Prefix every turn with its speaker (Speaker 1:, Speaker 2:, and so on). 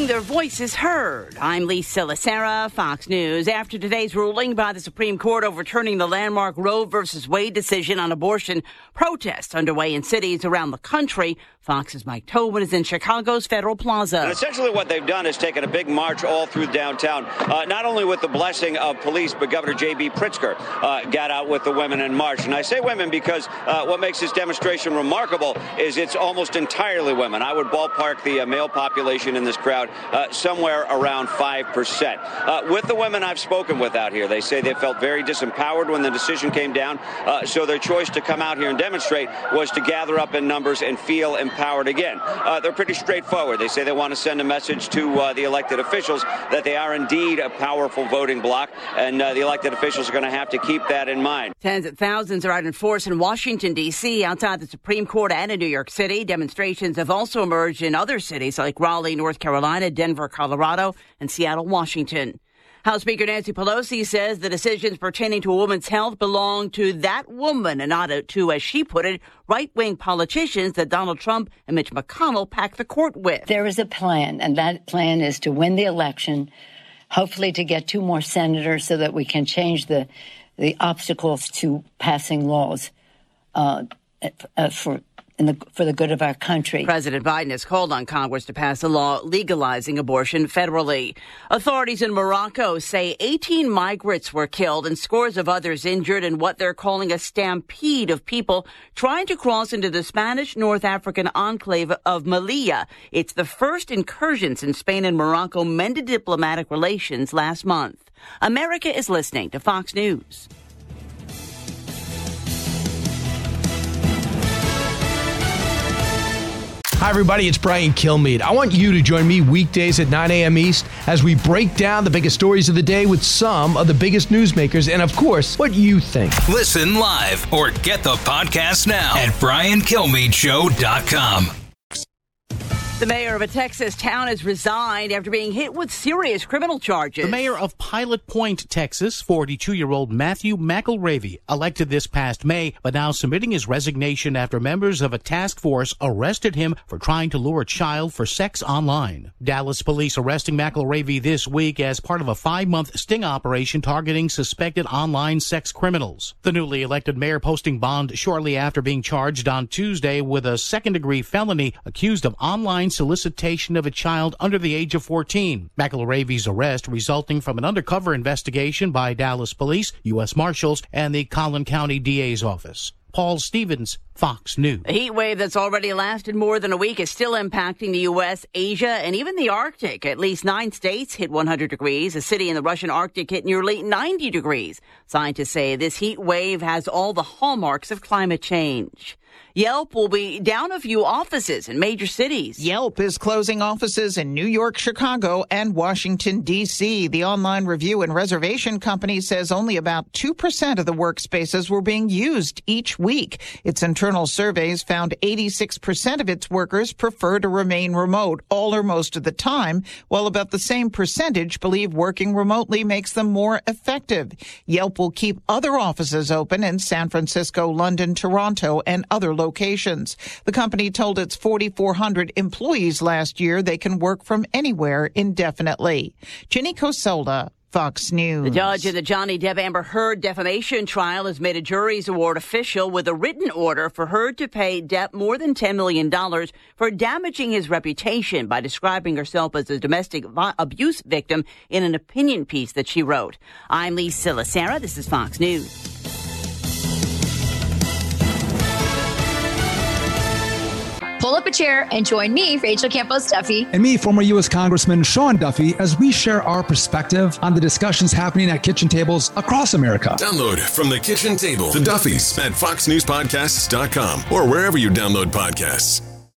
Speaker 1: their voices heard. I'm Lisa Lacera, Fox News. After today's ruling by the Supreme Court overturning the landmark Roe v. Wade decision on abortion, protests underway in cities around the country. Fox's Mike Tobin is in Chicago's Federal Plaza.
Speaker 2: And essentially what they've done is taken a big march all through downtown, not only with the blessing of police, but Governor J.B. Pritzker got out with the women in march. And I say women because what makes this demonstration remarkable is it's almost entirely women. I would ballpark the male population in this crowd somewhere around 5%. With the women I've spoken with out here, they say they felt very disempowered when the decision came down. So their choice to come out here and demonstrate was to gather up in numbers and feel empowered again. They're pretty straightforward. They say they want to send a message to the elected officials that they are indeed a powerful voting bloc, and the elected officials are going to have to keep that in mind.
Speaker 1: Tens of thousands are out in force in Washington, D.C., outside the Supreme Court and in New York City. Demonstrations have also emerged in other cities like Raleigh, North Carolina, Denver, Colorado, and Seattle, Washington. House Speaker Nancy Pelosi says the decisions pertaining to a woman's health belong to that woman and not to, as she put it, right-wing politicians that Donald Trump and Mitch McConnell packed the court with.
Speaker 3: There is a plan, and that plan is to win the election, hopefully to get 2 more senators so that we can change the obstacles to passing laws for the good of our country.
Speaker 1: President Biden has called on Congress to pass a law legalizing abortion federally. Authorities in Morocco say 18 migrants were killed and scores of others injured in what they're calling a stampede of people trying to cross into the Spanish North African enclave of Melilla. It's the first incursion since Spain and Morocco mended diplomatic relations last month. America is listening to Fox News.
Speaker 4: Hi, everybody. It's Brian Kilmeade. I want you to join me weekdays at 9 a.m. East as we break down the biggest stories of the day with some of the biggest newsmakers and, of course, what you think.
Speaker 5: Listen live or get the podcast now at BrianKilmeadeShow.com.
Speaker 1: The mayor of a Texas town has resigned after being hit with serious criminal charges.
Speaker 6: The mayor of Pilot Point, Texas, 42-year-old Matthew McElravy, elected this past May, but now submitting his resignation after members of a task force arrested him for trying to lure a child for sex online. Dallas police arresting McElravy this week as part of a 5-month sting operation targeting suspected online sex criminals. The newly elected mayor posting bond shortly after being charged on Tuesday with a second-degree felony accused of online solicitation of a child under the age of 14. McElravy's arrest resulting from an undercover investigation by Dallas police, U.S. Marshals, and the Collin County DA's office. Paul Stevens, Fox News.
Speaker 1: The heat wave that's already lasted more than a week is still impacting the U.S., Asia, and even the Arctic. At least 9 states hit 100 degrees. A city in the Russian Arctic hit nearly 90 degrees. Scientists say this heat wave has all the hallmarks of climate change. Yelp will be down a few offices in major cities.
Speaker 7: Yelp is closing offices in New York, Chicago, and Washington, D.C. The online review and reservation company says only about 2% of the workspaces were being used each week. Its internal surveys found 86% of its workers prefer to remain remote all or most of the time, while about the same percentage believe working remotely makes them more effective. Yelp will keep other offices open in San Francisco, London, Toronto, and other locations. The company told its 4,400 employees last year they can work from anywhere indefinitely. Ginny Cosola, Fox News.
Speaker 1: The judge in the Johnny Depp Amber Heard defamation trial has made a jury's award official with a written order for Heard to pay Depp more than $10 million for damaging his reputation by describing herself as a domestic abuse victim in an opinion piece that she wrote. I'm Lisa Lacera. This is Fox News.
Speaker 8: Pull up a chair and join me, Rachel Campos Duffy.
Speaker 9: And me, former U.S. Congressman Sean Duffy, as we share our perspective on the discussions happening at kitchen tables across America.
Speaker 10: Download From the Kitchen Table, The Duffys, at foxnewspodcasts.com or wherever you download podcasts.